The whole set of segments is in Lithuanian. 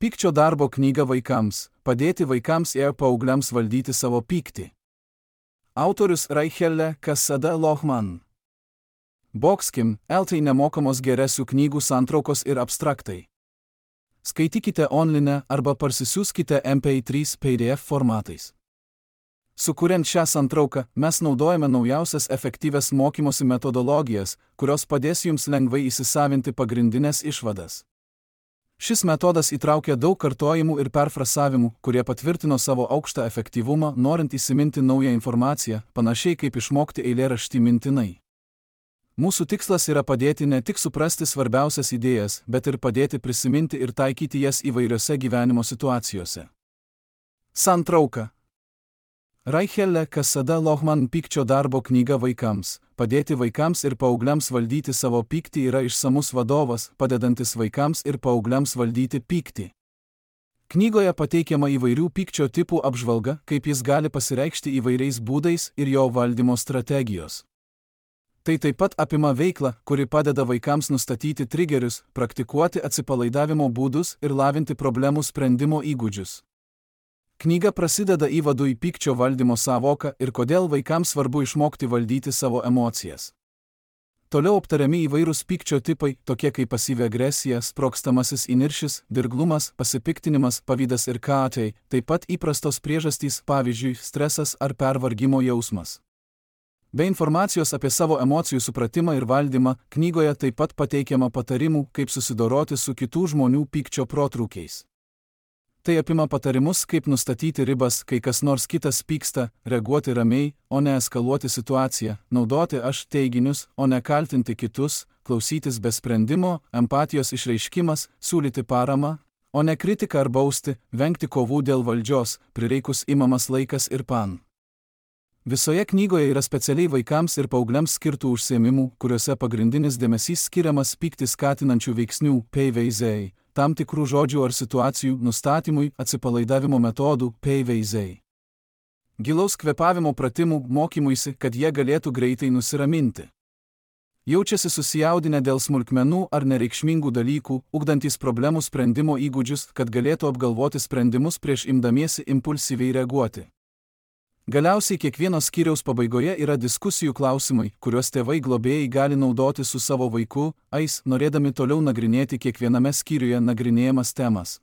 Pykčio darbo knyga vaikams – padėti vaikams ir paaugliams valdyti savo pyktį. Autorius Raichelle Cassada Lohman. Boxkim, LT nemokamos geresių knygų santraukos ir abstraktai. Skaitykite online arba parsisiųskite MP3 PDF formatais. Sukuriant šią santrauką, mes naudojame naujausias efektyvias mokymosi metodologijas, kurios padės jums lengvai įsisavinti pagrindinės išvadas. Šis metodas įtraukia daug kartojimų ir perfrasavimų, kurie patvirtino savo aukštą efektyvumą, norint įsiminti naują informaciją, panašiai kaip išmokti eilėraštį mintinai. Mūsų tikslas yra padėti ne tik suprasti svarbiausias idėjas, bet ir padėti prisiminti ir taikyti jas įvairiose gyvenimo situacijose. Santrauka. Raichelle Cassada Lohman Pykčio darbo knyga vaikams – padėti vaikams ir paaugliams valdyti savo pyktį yra išsamus vadovas, padedantis vaikams ir paaugliams valdyti pyktį. Knygoje pateikiama įvairių pykčio tipų apžvalga, kaip jis gali pasireikšti įvairiais būdais ir jo valdymo strategijos. Tai taip pat apima veiklą, kuri padeda vaikams nustatyti trigerius, praktikuoti atsipalaidavimo būdus ir lavinti problemų sprendimo įgūdžius. Knyga prasideda įvadu į pykčio valdymo sąvoką ir kodėl vaikams svarbu išmokti valdyti savo emocijas. Toliau aptariami įvairūs pykčio tipai, tokie kaip pasyvi agresija, sprogstamasis įniršis, dirglumas, pasipiktinimas, pavydas ir katai, taip pat įprastos priežastys, pavyzdžiui, stresas ar pervargimo jausmas. Be informacijos apie savo emocijų supratimą ir valdymą, knygoje taip pat pateikiama patarimų, kaip susidoroti su kitų žmonių pykčio protrūkiais. Tai apima patarimus, kaip nustatyti ribas, kai kas nors kitas pyksta, reaguoti ramiai, o ne eskaluoti situaciją, naudoti aš teiginius, o ne kaltinti kitus, klausytis be sprendimo, empatijos išreiškimas, siūlyti paramą, o ne kritiką ar bausti, vengti kovų dėl valdžios, prireikus imamas laikas ir pan. Visoje knygoje yra specialiai vaikams ir paaugliams skirtų užsiėmimų, kuriuose pagrindinis dėmesys skiriamas pyktį skatinančių veiksnių PVZ, tam tikrų žodžių ar situacijų nustatymui, atsipalaidavimo metodų PVZ. Gilaus kvėpavimo pratimų mokymuisi, kad jie galėtų greitai nusiraminti. Jaučiasi susijaudinę dėl smulkmenų ar nereikšmingų dalykų, ugdantys problemų sprendimo įgūdžius, kad galėtų apgalvoti sprendimus prieš imdamiesi impulsyviai reaguoti. Galiausiai kiekvieno skyriaus pabaigoje yra diskusijų klausimai, kuriuos tėvai globėjai gali naudoti su savo vaiku, norėdami toliau nagrinėti kiekviename skyriuje nagrinėjamas temas.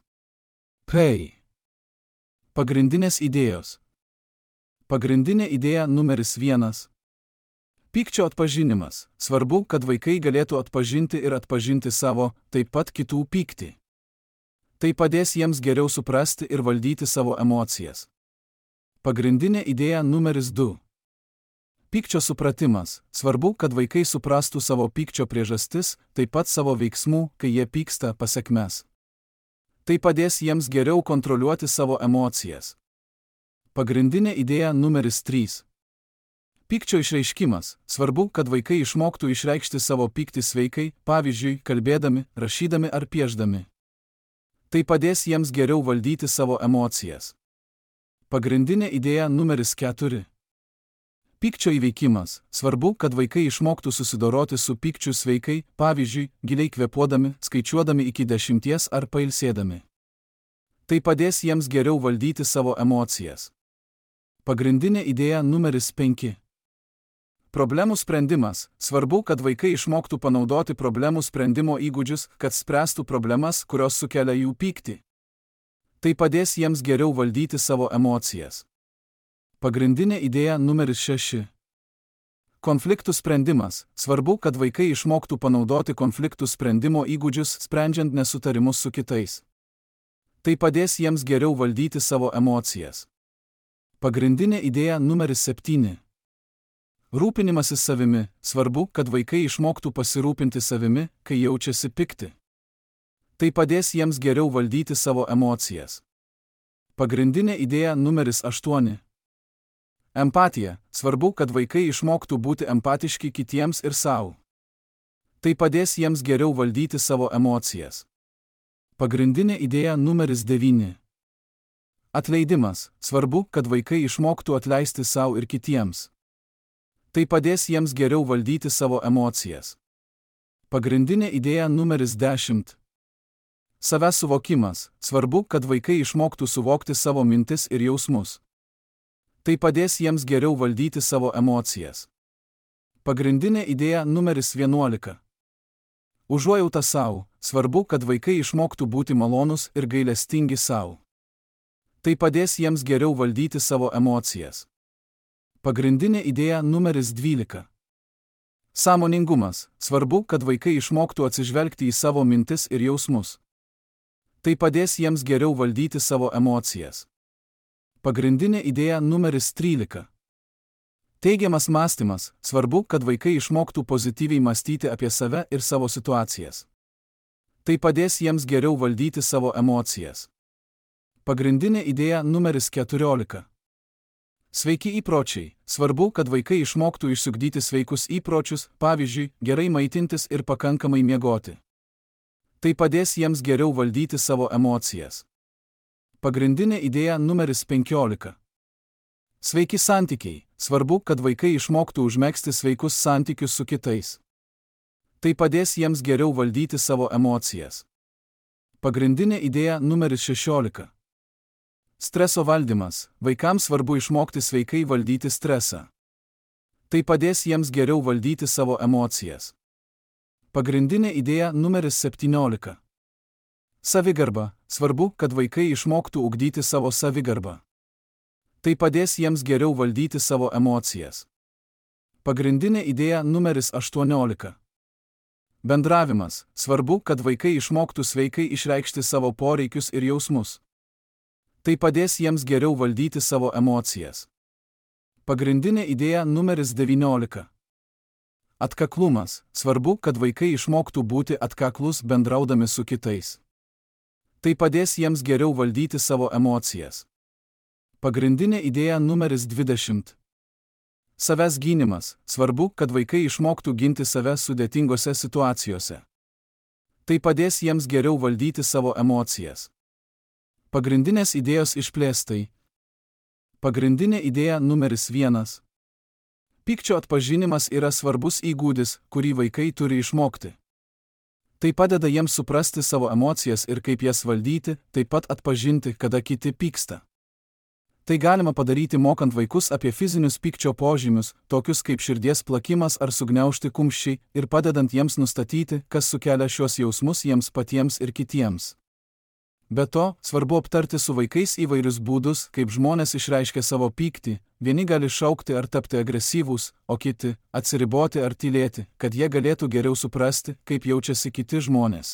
Pagrindinės idėjos. Pagrindinė idėja numeris 1. Pykčio atpažinimas. Svarbu, kad vaikai galėtų atpažinti ir atpažinti savo, taip pat kitų pyktį. Tai padės jiems geriau suprasti ir valdyti savo emocijas. Pagrindinė idėja numeris 2. Pykčio supratimas. Svarbu, kad vaikai suprastų savo pykčio priežastis, taip pat savo veiksmų, kai jie pyksta, pasekmes. Tai padės jiems geriau kontroliuoti savo emocijas. Pagrindinė idėja numeris 3. Pykčio išreiškimas. Svarbu, kad vaikai išmoktų išreikšti savo pyktį sveikai, pavyzdžiui, kalbėdami, rašydami ar piešdami. Tai padės jiems geriau valdyti savo emocijas. Pagrindinė idėja numeris 4. Pykčio įveikimas. Svarbu, kad vaikai išmoktų susidoroti su pykčiu sveikai, pavyzdžiui, giliai kvėpuodami, skaičiuodami iki 10 ar pailsėdami. Tai padės jiems geriau valdyti savo emocijas. Pagrindinė idėja numeris 5. Problemų sprendimas. Svarbu, kad vaikai išmoktų panaudoti problemų sprendimo įgūdžius, kad spręstų problemas, kurios sukelia jų pyktį. Tai padės jiems geriau valdyti savo emocijas. Pagrindinė idėja numeris 6. Konfliktų sprendimas. Svarbu, kad vaikai išmoktų panaudoti konfliktų sprendimo įgūdžius, sprendžiant nesutarimus su kitais. Tai padės jiems geriau valdyti savo emocijas. Pagrindinė idėja numeris 7. Rūpinimasis savimi. Svarbu, kad vaikai išmoktų pasirūpinti savimi, kai jaučiasi pikti. Tai padės jiems geriau valdyti savo emocijas. Pagrindinė idėja numeris 8. Empatija. Svarbu, kad vaikai išmoktų būti empatiški kitiems ir savo. Tai padės jiems geriau valdyti savo emocijas. Pagrindinė idėja numeris 9. Atleidimas. Svarbu, kad vaikai išmoktų atleisti savo ir kitiems. Tai padės jiems geriau valdyti savo emocijas. Pagrindinė idėja numeris 10. Savęs suvokimas. Svarbu, kad vaikai išmoktų suvokti savo mintis ir jausmus. Tai padės jiems geriau valdyti savo emocijas. Pagrindinė idėja numeris 11. Užuojauta sau. Svarbu, kad vaikai išmoktų būti malonūs ir gailestingi sau. Tai padės jiems geriau valdyti savo emocijas. Pagrindinė idėja numeris 12. Sąmoningumas. Svarbu, kad vaikai išmoktų atsižvelgti į savo mintis ir jausmus. Tai padės jiems geriau valdyti savo emocijas. Pagrindinė idėja numeris 13. Teigiamas mąstymas. Svarbu, kad vaikai išmoktų pozityviai mąstyti apie save ir savo situacijas. Tai padės jiems geriau valdyti savo emocijas. Pagrindinė idėja numeris 14. Sveiki įpročiai. Svarbu, kad vaikai išmoktų išsiugdyti sveikus įpročius, pavyzdžiui, gerai maitintis ir pakankamai miegoti. Tai padės jiems geriau valdyti savo emocijas. Pagrindinė idėja numeris 15. Sveiki santykiai. Svarbu, kad vaikai išmoktų užmegzti sveikus santykius su kitais. Tai padės jiems geriau valdyti savo emocijas. Pagrindinė idėja numeris 16. Streso valdymas. Vaikams svarbu išmokti sveikai valdyti stresą. Tai padės jiems geriau valdyti savo emocijas. Pagrindinė idėja numeris 17. Savigarba. Svarbu, kad vaikai išmoktų ugdyti savo savigarbą. Tai padės jiems geriau valdyti savo emocijas. Pagrindinė idėja numeris 18. Bendravimas. Svarbu, kad vaikai išmoktų sveikai išreikšti savo poreikius ir jausmus. Tai padės jiems geriau valdyti savo emocijas. Pagrindinė idėja numeris 19. Atkaklumas. Svarbu, kad vaikai išmoktų būti atkaklus bendraudami su kitais. Tai padės jiems geriau valdyti savo emocijas. Pagrindinė idėja numeris 20. Savęs gynimas. Svarbu, kad vaikai išmoktų ginti save sudėtingose situacijose. Tai padės jiems geriau valdyti savo emocijas. Pagrindinės idėjos išplėstai. Pagrindinė idėja numeris 1. Pykčio atpažinimas yra svarbus įgūdis, kurį vaikai turi išmokti. Tai padeda jiems suprasti savo emocijas ir kaip jas valdyti, taip pat atpažinti, kada kiti pyksta. Tai galima padaryti mokant vaikus apie fizinius pykčio požymius, tokius kaip širdies plakimas ar sugniaužti kumščiai, ir padedant jiems nustatyti, kas sukelia šios jausmus jiems patiems ir kitiems. Be to, svarbu aptarti su vaikais įvairius būdus, kaip žmonės išreiškia savo pyktį. Vieni gali šaukti ar tapti agresyvūs, o kiti atsiriboti ar tylėti, kad jie galėtų geriau suprasti, kaip jaučiasi kiti žmonės.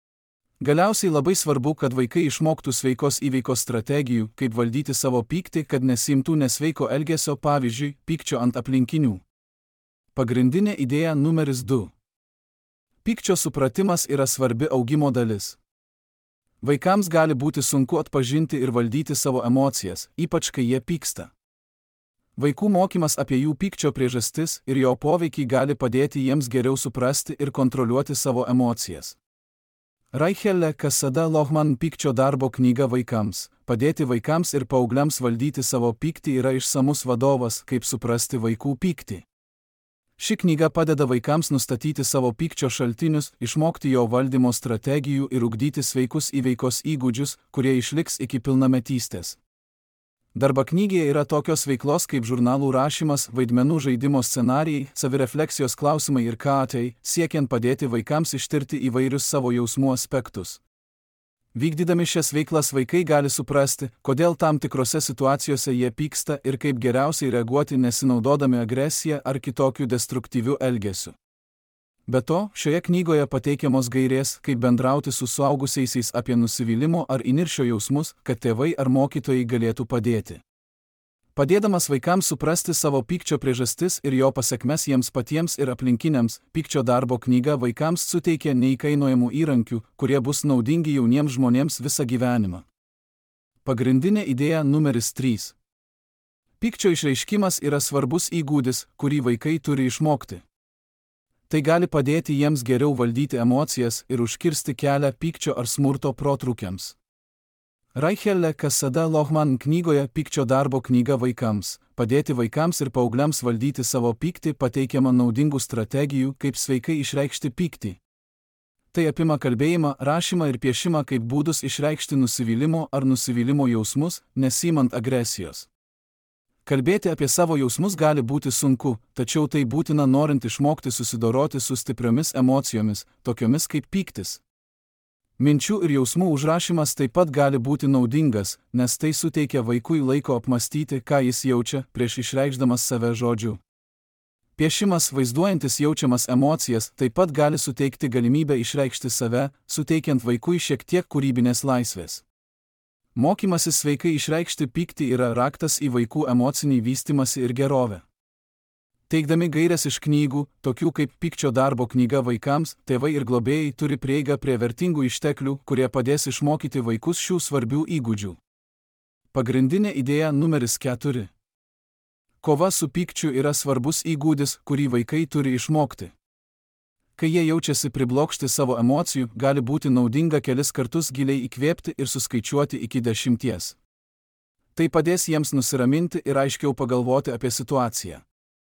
Galiausiai labai svarbu, kad vaikai išmoktų sveikos įveikos strategijų, kaip valdyti savo pyktį, kad nesimtų nesveiko elgesio, pavyzdžiui, pykčio ant aplinkinių. Pagrindinė idėja numeris 2. Pykčio supratimas yra svarbi augimo dalis. Vaikams gali būti sunku atpažinti ir valdyti savo emocijas, ypač kai jie pyksta. Vaikų mokymas apie jų pykčio priežastis ir jo poveikį gali padėti jiems geriau suprasti ir kontroliuoti savo emocijas. Raichelle Casada Lohman Pykčio darbo knyga vaikams. Padėti vaikams ir paaugliams valdyti savo pyktį yra išsamus vadovas, kaip suprasti vaikų pyktį. Ši knyga padeda vaikams nustatyti savo pykčio šaltinius, išmokti jo valdymo strategijų ir ugdyti sveikus įveikos įgūdžius, kurie išliks iki pilnametystės. Darba knygoje yra tokios veiklos kaip žurnalų rašymas, vaidmenų žaidimo scenarijai, savirefleksijos klausimai ir KATai, siekiant padėti vaikams ištirti įvairius savo jausmų aspektus. Vykdydami šias veiklas vaikai gali suprasti, kodėl tam tikrose situacijose jie pyksta ir kaip geriausiai reaguoti nesinaudodami agresiją ar kitokiu destruktyviu elgesiu. Be to, šioje knygoje pateikiamos gairės, kaip bendrauti su suaugusiaisiais apie nusivylimo ar įniršio jausmus, kad tėvai ar mokytojai galėtų padėti. Padėdamas vaikams suprasti savo pykčio priežastis ir jo pasekmes jiems patiems ir aplinkiniams, Pykčio darbo knyga vaikams suteikia neįkainojamų įrankių, kurie bus naudingi jauniems žmonėms visą gyvenimą. Pagrindinė idėja numeris 3. Pykčio išreiškimas yra svarbus įgūdis, kurį vaikai turi išmokti. Tai gali padėti jiems geriau valdyti emocijas ir užkirsti kelią pykčio ar smurto protrūkiams. Raichelle Casada Lohman knygoje Pykčio darbo knyga vaikams. Padėti vaikams ir paaugliams valdyti savo pyktį pateikiama naudingų strategijų, kaip sveikai išreikšti pyktį. Tai apima kalbėjimą, rašymą ir piešimą kaip būdus išreikšti nusivylimo ar nusivylimo jausmus, nesimant agresijos. Kalbėti apie savo jausmus gali būti sunku, tačiau tai būtina norint išmokti susidoroti su stipriomis emocijomis, tokiomis kaip pyktis. Minčių ir jausmų užrašymas taip pat gali būti naudingas, nes tai suteikia vaikui laiko apmastyti, ką jis jaučia, prieš išreikšdamas save žodžiu. Piešimas, vaizduojantis jaučiamas emocijas, taip pat gali suteikti galimybę išreikšti save, suteikiant vaikui šiek tiek kūrybinės laisvės. Mokymasis sveikai išreikšti pyktį yra raktas į vaikų emocinį vystymąsi ir gerovę. Teikdami gaires iš knygų, tokių kaip Pykčio darbo knyga vaikams, tėvai ir globėjai turi prieigą prie vertingų išteklių, kurie padės išmokyti vaikus šių svarbių įgūdžių. Pagrindinė idėja numeris 4. Kova su pykčiu yra svarbus įgūdis, kurį vaikai turi išmokti. Kai jie jaučiasi priblokšti savo emocijų, gali būti naudinga kelis kartus giliai įkvėpti ir suskaičiuoti iki 10. Tai padės jiems nusiraminti ir aiškiau pagalvoti apie situaciją.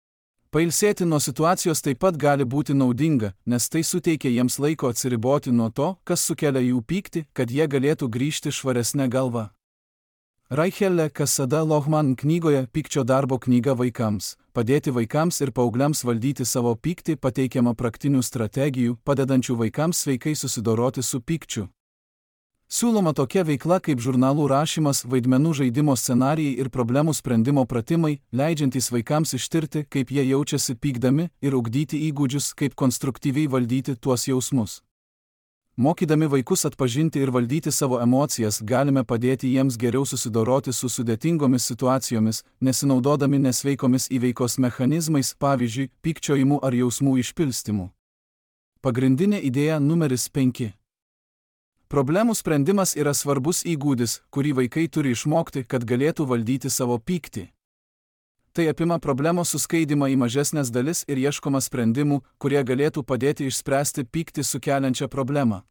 Pailsėti nuo situacijos taip pat gali būti naudinga, nes tai suteikia jiems laiko atsiriboti nuo to, kas sukelia jų pyktį, kad jie galėtų grįžti švaresnę galvą. Raichelle Cassada Lohman knygoje Pykčio darbo knyga vaikams, padėti vaikams ir paaugliams valdyti savo pyktį pateikiama praktinių strategijų, padedančių vaikams sveikai susidoroti su pykčiu. Siūloma tokia veikla kaip žurnalų rašymas, vaidmenų žaidimo scenarijai ir problemų sprendimo pratimai, leidžiantys vaikams ištirti, kaip jie jaučiasi pykdami ir ugdyti įgūdžius, kaip konstruktyviai valdyti tuos jausmus. Mokydami vaikus atpažinti ir valdyti savo emocijas, galime padėti jiems geriau susidoroti su sudėtingomis situacijomis, nesinaudodami nesveikomis įveikos mechanizmais, pavyzdžiui, pykčiojimu ar jausmų išpilstymu. Pagrindinė idėja numeris 5. Problemų sprendimas yra svarbus įgūdis, kurį vaikai turi išmokti, kad galėtų valdyti savo pyktį. Tai apima problemos suskaidimą į mažesnės dalis ir ieškoma sprendimų, kurie galėtų padėti išspręsti pyktį sukeliančią problemą.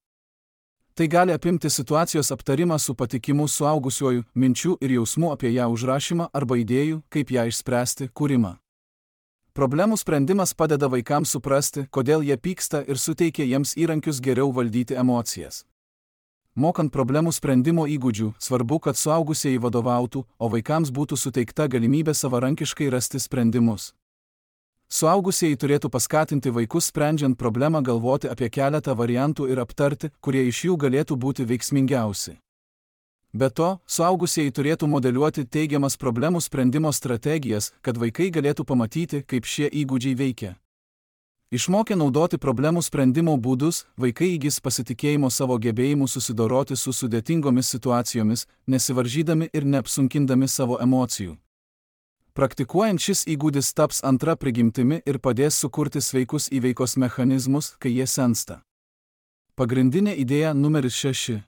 Tai gali apimti situacijos aptarimą su patikimu suaugusiuoju, minčių ir jausmų apie ją užrašymą arba idėjų, kaip ją išspręsti, kūrimą. Problemų sprendimas padeda vaikams suprasti, kodėl jie pyksta ir suteikia jiems įrankius geriau valdyti emocijas. Mokant problemų sprendimo įgūdžių, svarbu, kad suaugusieji vadovautų, o vaikams būtų suteikta galimybė savarankiškai rasti sprendimus. Suaugusieji turėtų paskatinti vaikus sprendžiant problemą galvoti apie keletą variantų ir aptarti, kurie iš jų galėtų būti veiksmingiausi. Be to, suaugusieji turėtų modeliuoti teigiamas problemų sprendimo strategijas, kad vaikai galėtų pamatyti, kaip šie įgūdžiai veikia. Išmokę naudoti problemų sprendimo būdus, vaikai įgis pasitikėjimo savo gebėjimu susidoroti su sudėtingomis situacijomis, nesivaržydami ir neapsunkindami savo emocijų. Praktikuojant šis įgūdis taps antra prigimtimi ir padės sukurti sveikus įveikos mechanizmus, kai jie sensta. Pagrindinė idėja numeris 6.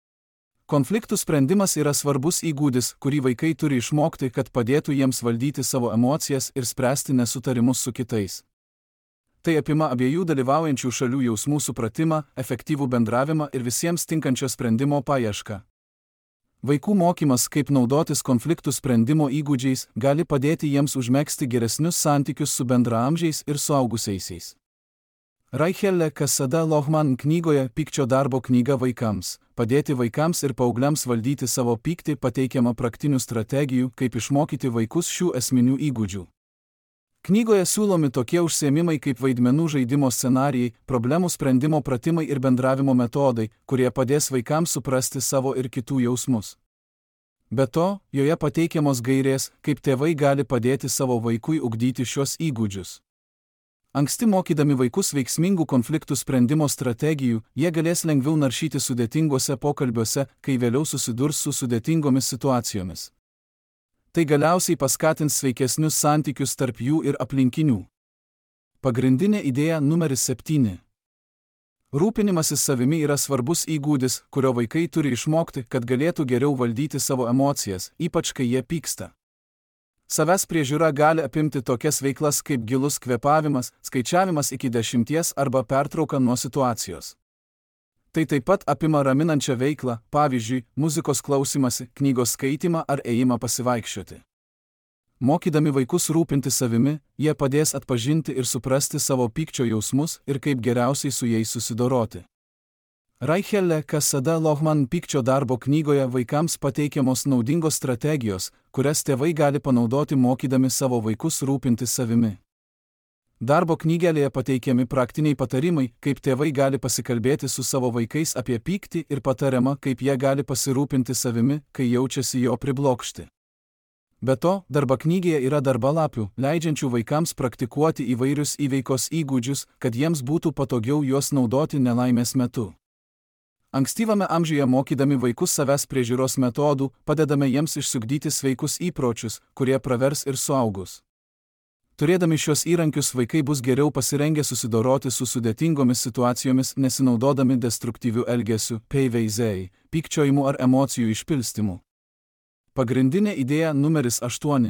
Konfliktų sprendimas yra svarbus įgūdis, kurį vaikai turi išmokti, kad padėtų jiems valdyti savo emocijas ir spręsti nesutarimus su kitais. Tai apima abiejų dalyvaujančių šalių jausmų supratimą, efektyvų bendravimą ir visiems tinkančio sprendimo paiešką. Vaikų mokymas, kaip naudotis konfliktų sprendimo įgūdžiais, gali padėti jiems užmegzti geresnius santykius su bendraamžiais ir suaugusiaisiais. Raichelle Cassada Lohman knygoje Pykčio darbo knyga vaikams, padėti vaikams ir paaugliams valdyti savo pyktį pateikiama praktinių strategijų, kaip išmokyti vaikus šių esminių įgūdžių. Knygoje siūlomi tokie užsiėmimai kaip vaidmenų žaidimo scenarijai, problemų sprendimo pratimai ir bendravimo metodai, kurie padės vaikams suprasti savo ir kitų jausmus. Be to, joje pateikiamos gairės, kaip tėvai gali padėti savo vaikui ugdyti šios įgūdžius. Anksti mokydami vaikus veiksmingų konfliktų sprendimo strategijų, jie galės lengviau naršyti sudėtingose pokalbiuose, kai vėliau susidurs su sudėtingomis situacijomis. Tai galiausiai paskatins sveikesnius santykius tarp jų ir aplinkinių. Pagrindinė idėja numeris 7. Rūpinimasis savimi yra svarbus įgūdis, kurio vaikai turi išmokti, kad galėtų geriau valdyti savo emocijas, ypač kai jie pyksta. Savęs priežiūra gali apimti tokias veiklas kaip gilus kvėpavimas, skaičiavimas iki 10 arba pertrauka nuo situacijos. Tai taip pat apima raminančią veiklą, pavyzdžiui, muzikos klausimąsi, knygos skaitymą ar ėjimą pasivaikščioti. Mokydami vaikus rūpinti savimi, jie padės atpažinti ir suprasti savo pykčio jausmus ir kaip geriausiai su jais susidoroti. Raichelle Casada Lohman pykčio darbo knygoje vaikams pateikiamos naudingos strategijos, kurias tėvai gali panaudoti mokydami savo vaikus rūpintis savimi. Darbo knygelėje pateikiami praktiniai patarimai, kaip tėvai gali pasikalbėti su savo vaikais apie pyktį ir patariama, kaip jie gali pasirūpinti savimi, kai jaučiasi jo priblokšti. Be to, darbo knygoje yra darbalapių, leidžiančių vaikams praktikuoti įvairius įveikos įgūdžius, kad jiems būtų patogiau juos naudoti nelaimės metu. Ankstyvame amžiuje mokydami vaikus savęs priežiūros metodų, padedame jiems išsiugdyti sveikus įpročius, kurie pravers ir suaugus. Turėdami šios įrankius vaikai bus geriau pasirengę susidoroti su sudėtingomis situacijomis, nesinaudodami destruktyviu elgesiu, PVZ, pykčiojimu ar emocijų išpilstymu. Pagrindinė idėja numeris 8.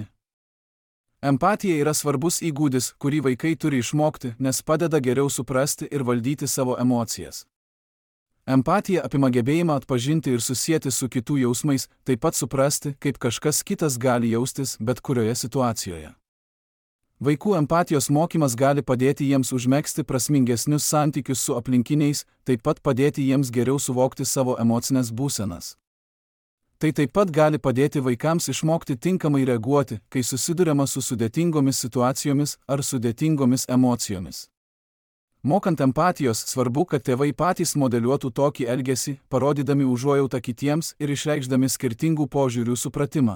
Empatija yra svarbus įgūdis, kurį vaikai turi išmokti, nes padeda geriau suprasti ir valdyti savo emocijas. Empatija apima gebėjimą atpažinti ir susieti su kitų jausmais, taip pat suprasti, kaip kažkas kitas gali jaustis bet kurioje situacijoje. Vaikų empatijos mokymas gali padėti jiems užmegzti prasmingesnius santykius su aplinkiniais, taip pat padėti jiems geriau suvokti savo emocinės būsenas. Tai taip pat gali padėti vaikams išmokti tinkamai reaguoti, kai susiduriama su sudėtingomis situacijomis ar sudėtingomis emocijomis. Mokant empatijos, svarbu, kad tėvai patys modeliuotų tokį elgesį, parodydami užuojautą kitiems ir išreikšdami skirtingų požiūrių supratimą.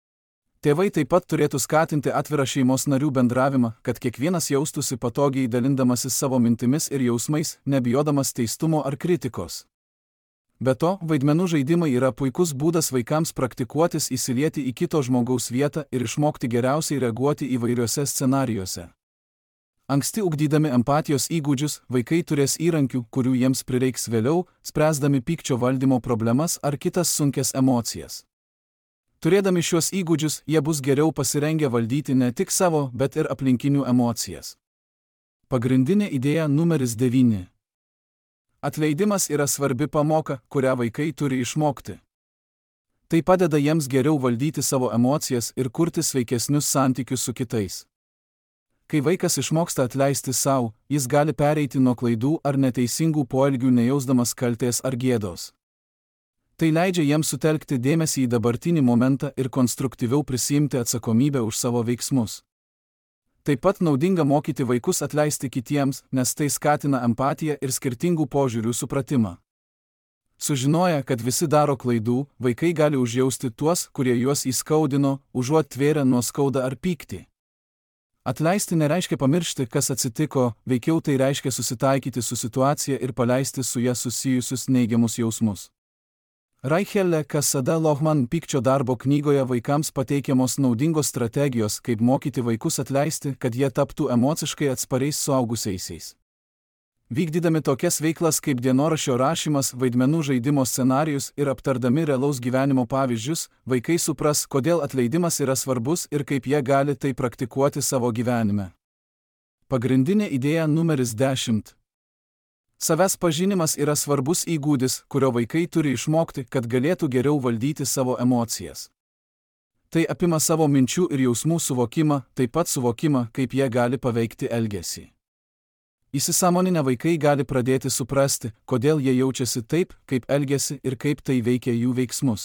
Tėvai taip pat turėtų skatinti atvirą šeimos narių bendravimą, kad kiekvienas jaustųsi patogiai dalindamasis savo mintimis ir jausmais, nebijodamas teistumo ar kritikos. Be to, vaidmenų žaidimai yra puikus būdas vaikams praktikuotis įsilieti į kito žmogaus vietą ir išmokti geriausiai reaguoti įvairiuose scenarijuose. Anksti ugdydami empatijos įgūdžius, vaikai turės įrankių, kurių jiems prireiks vėliau, spręsdami pykčio valdymo problemas ar kitas sunkias emocijas. Turėdami šios įgūdžius, jie bus geriau pasirengę valdyti ne tik savo, bet ir aplinkinių emocijas. Pagrindinė idėja numeris 9. Atleidimas yra svarbi pamoka, kurią vaikai turi išmokti. Tai padeda jiems geriau valdyti savo emocijas ir kurti sveikesnius santykius su kitais. Kai vaikas išmoksta atleisti savo, jis gali pereiti nuo klaidų ar neteisingų poelgių nejausdamas kaltės ar gėdos. Tai leidžia jiems sutelkti dėmesį į dabartinį momentą ir konstruktyviau prisiimti atsakomybę už savo veiksmus. Taip pat naudinga mokyti vaikus atleisti kitiems, nes tai skatina empatiją ir skirtingų požiūrių supratimą. Sužinoję, kad visi daro klaidų, vaikai gali užjausti tuos, kurie juos įskaudino, užuot tvėrę nuoskaudą ar pyktį. Atleisti nereiškia pamiršti, kas atsitiko, veikiau tai reiškia susitaikyti su situacija ir paleisti su ja susijusius neigiamus jausmus. Raichelle Casada Lohman pykčio darbo knygoje vaikams pateikiamos naudingos strategijos, kaip mokyti vaikus atleisti, kad jie taptų emociškai atspariais suaugusiaisiais. Vykdydami tokias veiklas kaip dienoraščio rašymas, vaidmenų žaidimo scenarijus ir aptardami realaus gyvenimo pavyzdžius, vaikai supras, kodėl atleidimas yra svarbus ir kaip jie gali tai praktikuoti savo gyvenime. Pagrindinė idėja numeris 10. Savęs pažinimas yra svarbus įgūdis, kurio vaikai turi išmokti, kad galėtų geriau valdyti savo emocijas. Tai apima savo minčių ir jausmų suvokimą, taip pat suvokimą, kaip jie gali paveikti elgesį. Įsisąmoninę vaikai gali pradėti suprasti, kodėl jie jaučiasi taip, kaip elgiasi ir kaip tai veikia jų veiksmus.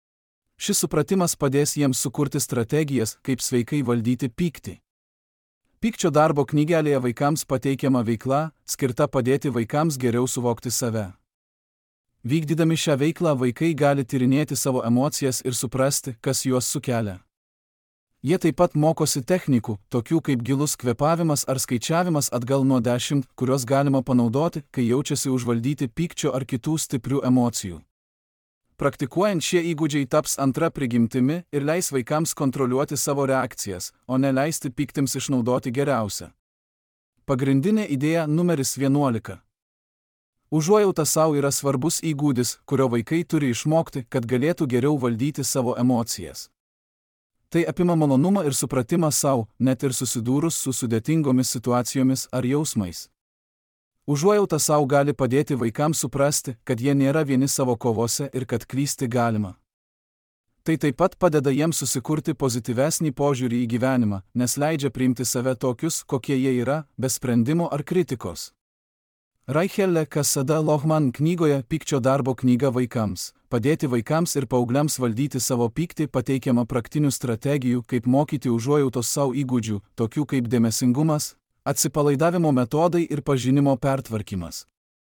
Šis supratimas padės jiems sukurti strategijas, kaip sveikai valdyti pyktį. Pykčio darbo knygelėje vaikams pateikiama veikla, skirta padėti vaikams geriau suvokti save. Vykdydami šią veiklą vaikai gali tyrinėti savo emocijas ir suprasti, kas juos sukelia. Jie taip pat mokosi technikų, tokių kaip gilus kvėpavimas ar skaičiavimas atgal nuo 10, kurios galima panaudoti, kai jaučiasi užvaldyti pykčio ar kitų stiprių emocijų. Praktikuojant šie įgūdžiai taps antra prigimtimi ir leis vaikams kontroliuoti savo reakcijas, o ne leisti pyktims išnaudoti geriausią. Pagrindinė idėja numeris 11. Užuojauta sau yra svarbus įgūdis, kurio vaikai turi išmokti, kad galėtų geriau valdyti savo emocijas. Tai apima malonumą ir supratimą sau, net ir susidūrus su sudėtingomis situacijomis ar jausmais. Užuojauta sau gali padėti vaikams suprasti, kad jie nėra vieni savo kovose ir kad klysti galima. Tai taip pat padeda jiems susikurti pozityvesnį požiūrį į gyvenimą, nes leidžia priimti save tokius, kokie jie yra, be sprendimo ar kritikos. Raichelle Cassada Lohman knygoje Pykčio darbo knyga vaikams. Padėti vaikams ir paaugliams valdyti savo pyktį pateikiama praktinių strategijų, kaip mokyti užuojautos savo įgūdžių, tokių kaip dėmesingumas, atsipalaidavimo metodai ir pažinimo pertvarkymas.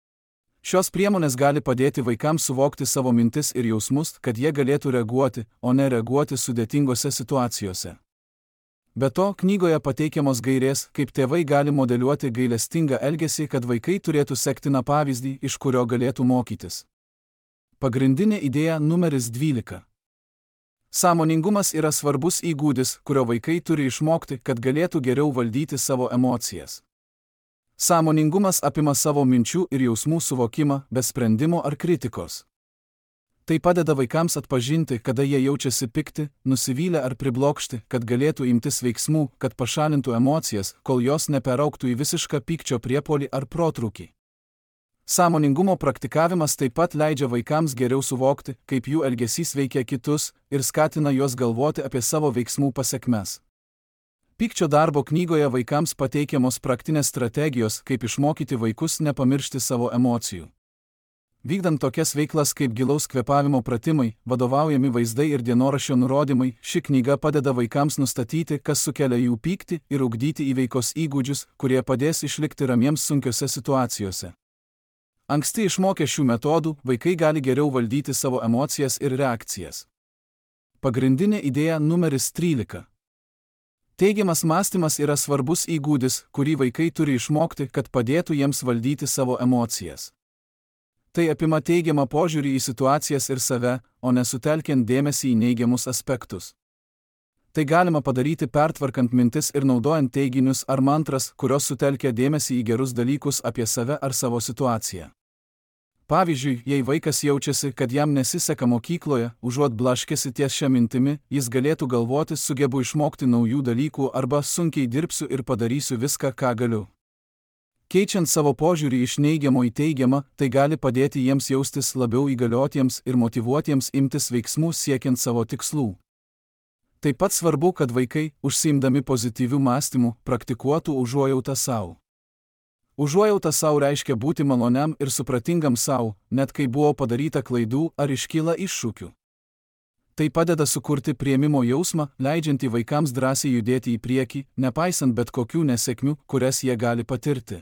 Šios priemonės gali padėti vaikams suvokti savo mintis ir jausmus, kad jie galėtų reaguoti, o ne reaguoti sudėtingose situacijose. Be to, knygoje pateikiamos gairės, kaip tėvai gali modeliuoti gailestingą elgesį, kad vaikai turėtų sektiną pavyzdį, iš kurio galėtų mokytis. Pagrindinė idėja numeris 12. Sąmoningumas yra svarbus įgūdis, kurio vaikai turi išmokti, kad galėtų geriau valdyti savo emocijas. Sąmoningumas apima savo minčių ir jausmų suvokimą, be sprendimo ar kritikos. Tai padeda vaikams atpažinti, kada jie jaučiasi pikti, nusivylę ar priblokšti, kad galėtų imtis veiksmų, kad pašalintų emocijas, kol jos neperaugtų į visišką pykčio priepuolį ar protrūkį. Sąmoningumo praktikavimas taip pat leidžia vaikams geriau suvokti, kaip jų elgesys veikia kitus ir skatina juos galvoti apie savo veiksmų pasekmes. Pykčio darbo knygoje vaikams pateikiamos praktinės strategijos, kaip išmokyti vaikus nepamiršti savo emocijų. Vykdant tokias veiklas kaip gilaus kvėpavimo pratimai, vadovaujami vaizdai ir dienoraščio nurodymai, ši knyga padeda vaikams nustatyti, kas sukelia jų pyktį ir ugdyti įveikos įgūdžius, kurie padės išlikti ramiems sunkiose situacijose. Anksti išmokę šių metodų, vaikai gali geriau valdyti savo emocijas ir reakcijas. Pagrindinė idėja numeris 13. Teigiamas mąstymas yra svarbus įgūdis, kurį vaikai turi išmokti, kad padėtų jiems valdyti savo emocijas. Tai apima teigiamą požiūrį į situacijas ir save, o nesutelkiant dėmesį į neigiamus aspektus. Tai galima padaryti pertvarkant mintis ir naudojant teiginius ar mantras, kurios sutelkia dėmesį į gerus dalykus apie save ar savo situaciją. Pavyzdžiui, jei vaikas jaučiasi, kad jam nesiseka mokykloje, užuot blaškėsi ties šią mintimi, jis galėtų galvoti, sugebu išmokti naujų dalykų arba sunkiai dirbsiu ir padarysiu viską, ką galiu. Keičiant savo požiūrį iš neigiamo į teigiamą, tai gali padėti jiems jaustis labiau įgaliotiems ir motyvuotiems imtis veiksmų siekiant savo tikslų. Taip pat svarbu, kad vaikai, užsiimdami pozityvių mąstymų, praktikuotų užuojautą savo. Užuojauta savo reiškia būti maloniam ir supratingam savo, net kai buvo padaryta klaidų ar iškyla iššūkių. Tai padeda sukurti priėmimo jausmą, leidžiantį vaikams drąsiai judėti į priekį, nepaisant bet kokių nesėkmių, kurias jie gali patirti.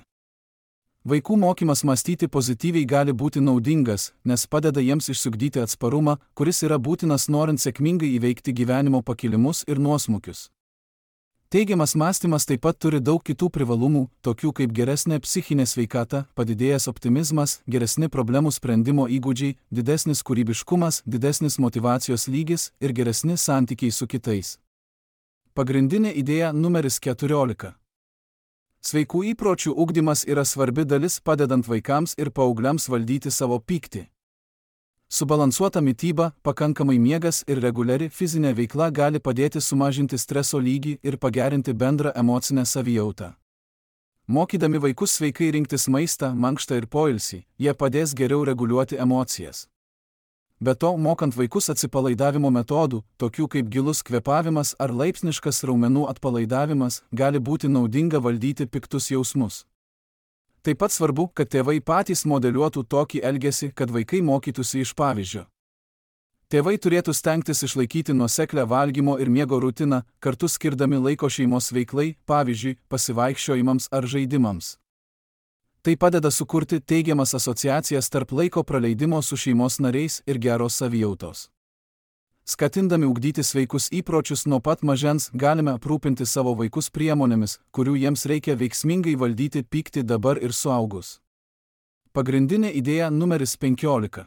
Vaikų mokymas mąstyti pozityviai gali būti naudingas, nes padeda jiems išsiugdyti atsparumą, kuris yra būtinas norint sėkmingai įveikti gyvenimo pakilimus ir nuosmukius. Teigiamas mąstymas taip pat turi daug kitų privalumų, tokių kaip geresnė psichinė sveikata, padidėjęs optimizmas, geresni problemų sprendimo įgūdžiai, didesnis kūrybiškumas, didesnis motyvacijos lygis ir geresni santykiai su kitais. Pagrindinė idėja numeris 14. Sveikų įpročių ugdymas yra svarbi dalis padedant vaikams ir paaugliams valdyti savo pyktį. Subalansuota mityba, pakankamai miegas ir reguliari fizinė veikla gali padėti sumažinti streso lygį ir pagerinti bendrą emocinę savijautą. Mokydami vaikus sveikai rinktis maistą, mankštą ir poilsį, jie padės geriau reguliuoti emocijas. Be to, mokant vaikus atsipalaidavimo metodų, tokių kaip gilus kvėpavimas ar laipsniškas raumenų atpalaidavimas, gali būti naudinga valdyti piktus jausmus. Taip pat svarbu, kad tėvai patys modeliuotų tokį elgesį, kad vaikai mokytųsi iš pavyzdžio. Tėvai turėtų stengtis išlaikyti nuoseklią valgymo ir miego rutiną, kartu skirdami laiko šeimos veiklai, pavyzdžiui, pasivaikščiojimams ar žaidimams. Tai padeda sukurti teigiamas asociacijas tarp laiko praleidimo su šeimos nariais ir geros savijautos. Skatindami ugdyti sveikus įpročius nuo pat mažens galime aprūpinti savo vaikus priemonėmis, kurių jiems reikia veiksmingai valdyti pyktį dabar ir suaugus. Pagrindinė idėja numeris 15.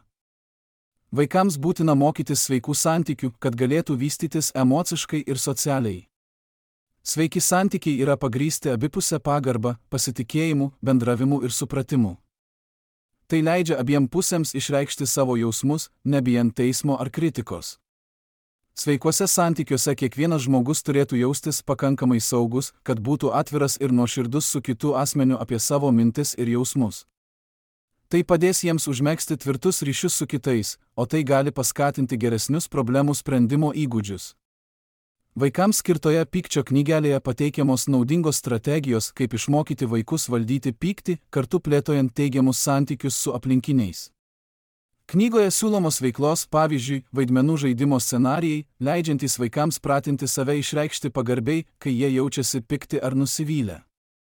Vaikams būtina mokytis sveikų santykių, kad galėtų vystytis emociškai ir socialiai. Sveiki santykiai yra pagrįsti abipusę pagarbą, pasitikėjimu, bendravimu ir supratimu. Tai leidžia abiem pusėms išreikšti savo jausmus, nebijant teismo ar kritikos. Sveikuose santykiuose kiekvienas žmogus turėtų jaustis pakankamai saugus, kad būtų atviras ir nuoširdus su kitu asmeniu apie savo mintis ir jausmus. Tai padės jiems užmegzti tvirtus ryšius su kitais, o tai gali paskatinti geresnius problemų sprendimo įgūdžius. Vaikams skirtoje pykčio knygelėje pateikiamos naudingos strategijos, kaip išmokyti vaikus valdyti pyktį, kartu plėtojant teigiamus santykius su aplinkiniais. Knygoje siūlomos veiklos, pavyzdžiui, vaidmenų žaidimo scenarijai, leidžiantys vaikams pratinti save išreikšti pagarbiai, kai jie jaučiasi pikti ar nusivylę.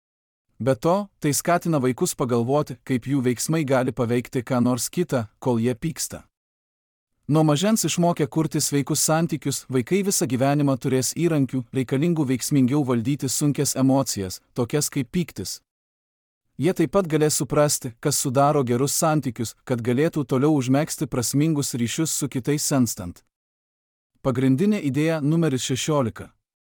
Be to, tai skatina vaikus pagalvoti, kaip jų veiksmai gali paveikti ką nors kitą, kol jie pyksta. Nuo mažens išmokę kurti sveikus santykius, vaikai visą gyvenimą turės įrankių, reikalingų veiksmingiau valdyti sunkias emocijas, tokias kaip pyktis. Jie taip pat galės suprasti, kas sudaro gerus santykius, kad galėtų toliau užmegzti prasmingus ryšius su kitais senstant. Pagrindinė idėja numeris 16.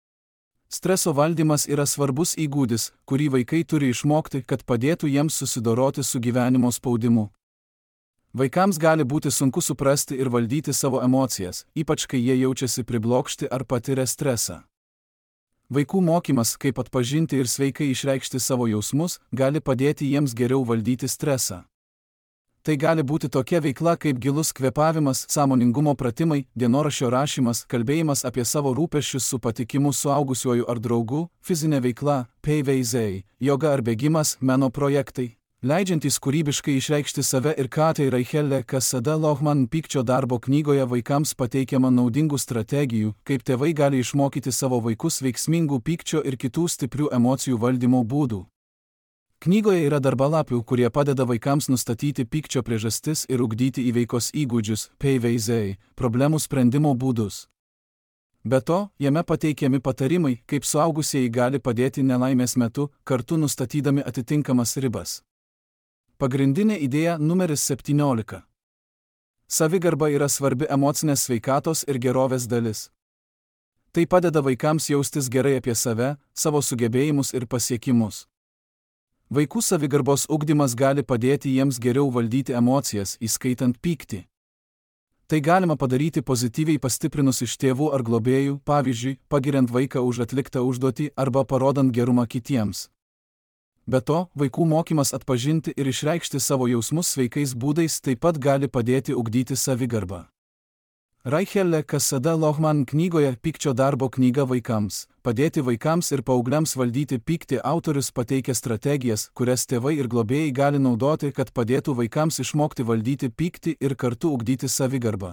Streso valdymas yra svarbus įgūdis, kurį vaikai turi išmokti, kad padėtų jiems susidoroti su gyvenimo spaudimu. Vaikams gali būti sunku suprasti ir valdyti savo emocijas, ypač kai jie jaučiasi priblokšti ar patiria stresą. Vaikų mokymas, kaip atpažinti ir sveikai išreikšti savo jausmus, gali padėti jiems geriau valdyti stresą. Tai gali būti tokia veikla kaip gilus kvėpavimas, sąmoningumo pratimai, dienoraščio rašymas, kalbėjimas apie savo rūpesčius su patikimu suaugusiuoju ar draugu, fizinė veikla, PVZ, joga ar bėgimas, meno projektai. Leidžiantys kūrybiškai išreikšti save ir Katei Raichelle Casada Lohman pykčio darbo knygoje vaikams pateikiama naudingų strategijų, kaip tėvai gali išmokyti savo vaikus veiksmingų pykčio ir kitų stiprių emocijų valdymo būdų. Knygoje yra darbalapių, kurie padeda vaikams nustatyti pykčio priežastis ir ugdyti įveikos įgūdžius, PVZ, problemų sprendimo būdus. Be to, jame pateikiami patarimai, kaip suaugusieji gali padėti nelaimės metu, kartu nustatydami atitinkamas ribas. Pagrindinė idėja numeris 17. Savigarba yra svarbi emocinės sveikatos ir gerovės dalis. Tai padeda vaikams jaustis gerai apie save, savo sugebėjimus ir pasiekimus. Vaikų savigarbos ugdymas gali padėti jiems geriau valdyti emocijas, įskaitant pyktį. Tai galima padaryti pozityviai pastiprinus iš tėvų ar globėjų, pavyzdžiui, pagiriant vaiką už atliktą užduotį arba parodant gerumą kitiems. Be to, vaikų mokymas atpažinti ir išreikšti savo jausmus sveikais būdais taip pat gali padėti ugdyti savigarbą. Raichelle Casada Lohman knygoje Pykčio darbo knyga vaikams. Padėti vaikams ir paaugliams valdyti pyktį autorius pateikia strategijas, kurias tėvai ir globėjai gali naudoti, kad padėtų vaikams išmokti valdyti pyktį ir kartu ugdyti savigarbą.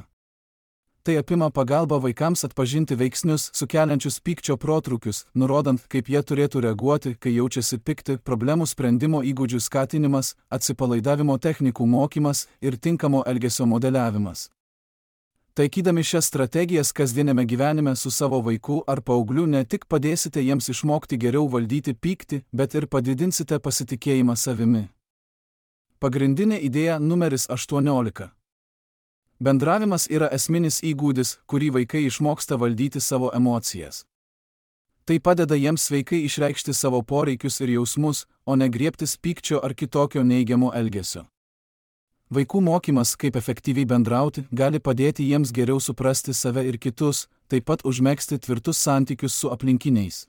Tai apima pagalbą vaikams atpažinti veiksnius, sukeliančius pykčio protrūkius, nurodant, kaip jie turėtų reaguoti, kai jaučiasi pikti, problemų sprendimo įgūdžių skatinimas, atsipalaidavimo technikų mokymas ir tinkamo elgesio modeliavimas. Taikydami šias strategijas kasdienėme gyvenime su savo vaiku ar paaugliu ne tik padėsite jiems išmokti geriau valdyti pyktį, bet ir padidinsite pasitikėjimą savimi. Pagrindinė idėja numeris 18. Bendravimas yra esminis įgūdis, kurį vaikai išmoksta valdyti savo emocijas. Tai padeda jiems sveikai išreikšti savo poreikius ir jausmus, o ne griebtis pykčio ar kitokio neigiamo elgesio. Vaikų mokymas, kaip efektyviai bendrauti, gali padėti jiems geriau suprasti save ir kitus, taip pat užmegzti tvirtus santykius su aplinkiniais.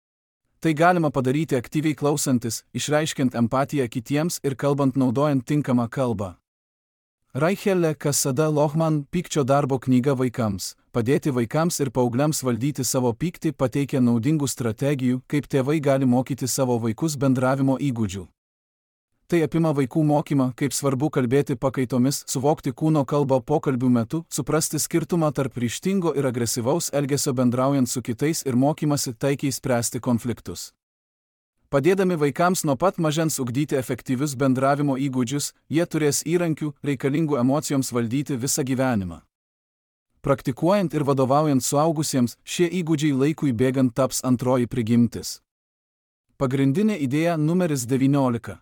Tai galima padaryti aktyviai klausantis, išreiškiant empatiją kitiems ir kalbant naudojant tinkamą kalbą. Raichelle Casada Lohman Pykčio darbo knyga vaikams. Padėti vaikams ir paaugliams valdyti savo pyktį pateikia naudingų strategijų, kaip tėvai gali mokyti savo vaikus bendravimo įgūdžių. Tai apima vaikų mokymą, kaip svarbu kalbėti pakaitomis, suvokti kūno kalbą pokalbių metu, suprasti skirtumą tarp ryžtingo ir agresyvaus elgesio bendraujant su kitais ir mokymasi taikiai spręsti konfliktus. Padėdami vaikams nuo pat mažens ugdyti efektyvius bendravimo įgūdžius, jie turės įrankių, reikalingų emocijoms valdyti visą gyvenimą. Praktikuojant ir vadovaujant suaugusiems, šie įgūdžiai laikui bėgant taps antroji prigimtis. Pagrindinė idėja numeris 19.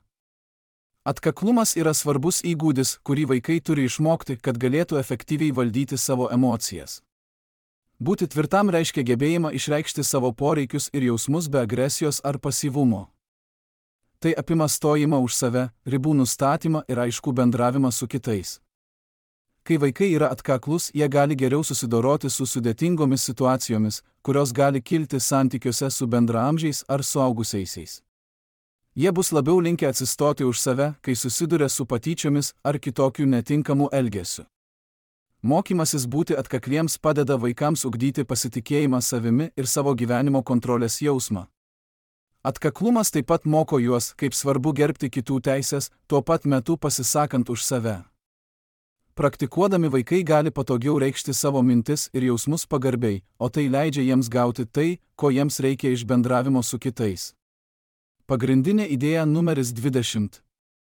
Atkaklumas yra svarbus įgūdis, kurį vaikai turi išmokti, kad galėtų efektyviai valdyti savo emocijas. Būti tvirtam reiškia gebėjimą išreikšti savo poreikius ir jausmus be agresijos ar pasyvumo. Tai apima stojimą už save, ribų nustatymą ir aiškų bendravimą su kitais. Kai vaikai yra atkaklus, jie gali geriau susidoroti su sudėtingomis situacijomis, kurios gali kilti santykiuose su bendraamžiais ar suaugusiaisiais. Jie bus labiau linkę atsistoti už save, kai susiduria su patyčiomis ar kitokiu netinkamu elgesiu. Mokymasis būti atkakliems padeda vaikams ugdyti pasitikėjimą savimi ir savo gyvenimo kontrolės jausmą. Atkaklumas taip pat moko juos, kaip svarbu gerbti kitų teisės, tuo pat metu pasisakant už save. Praktikuodami vaikai gali patogiau reikšti savo mintis ir jausmus pagarbiai, o tai leidžia jiems gauti tai, ko jiems reikia iš bendravimo su kitais. Pagrindinė idėja numeris 20.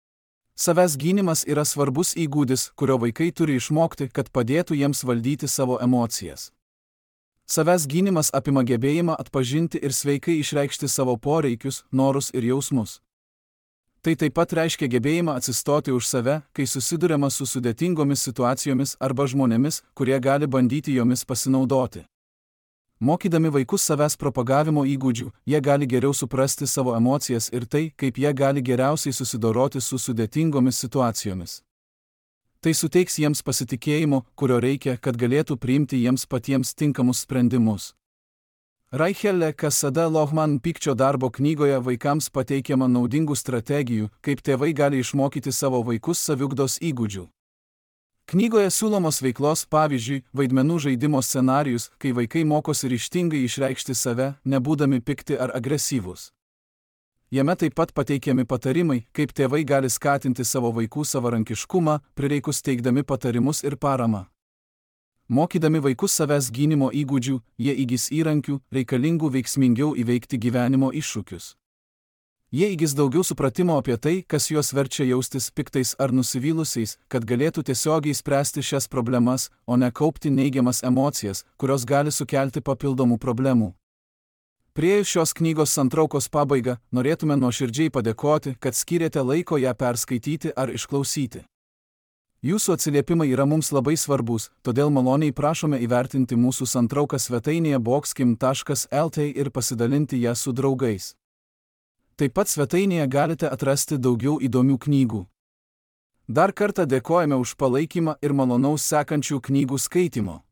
Savęs gynimas yra svarbus įgūdis, kurio vaikai turi išmokti, kad padėtų jiems valdyti savo emocijas. Savęs gynimas apima gebėjimą atpažinti ir sveikai išreikšti savo poreikius, norus ir jausmus. Tai taip pat reiškia gebėjimą atsistoti už save, kai susiduriama su sudėtingomis situacijomis arba žmonėmis, kurie gali bandyti jomis pasinaudoti. Mokydami vaikus savęs propagavimo įgūdžių, jie gali geriau suprasti savo emocijas ir tai, kaip jie gali geriausiai susidoroti su sudėtingomis situacijomis. Tai suteiks jiems pasitikėjimo, kurio reikia, kad galėtų priimti jiems patiems tinkamus sprendimus. Raichelle Cassada Lohman pykčio darbo knygoje vaikams pateikiama naudingų strategijų, kaip tėvai gali išmokyti savo vaikus saviugdos įgūdžių. Knygoje siūlomos veiklos, pavyzdžiui, vaidmenų žaidimo scenarijus, kai vaikai mokosi ryžtingai išreikšti save, nebūdami pikti ar agresyvūs. Jame taip pat pateikiami patarimai, kaip tėvai gali skatinti savo vaikų savarankiškumą, prireikus teikdami patarimus ir paramą. Mokydami vaikus savęs gynimo įgūdžių, jie įgis įrankių, reikalingų veiksmingiau įveikti gyvenimo iššūkius. Jie įgis daugiau supratimo apie tai, kas juos verčia jaustis piktais ar nusivylusiais, kad galėtų tiesiogiai spręsti šias problemas, o ne kaupti neigiamas emocijas, kurios gali sukelti papildomų problemų. Priėjus šios knygos santraukos pabaigą, norėtume nuoširdžiai padėkoti, kad skyrėte laiko ją perskaityti ar išklausyti. Jūsų atsiliepimai yra mums labai svarbus, todėl maloniai prašome įvertinti mūsų santrauką svetainėje boxkim.lt ir pasidalinti ją su draugais. Taip pat svetainėje galite atrasti daugiau įdomių knygų. Dar kartą dėkojame už palaikymą ir malonaus sekančių knygų skaitymo.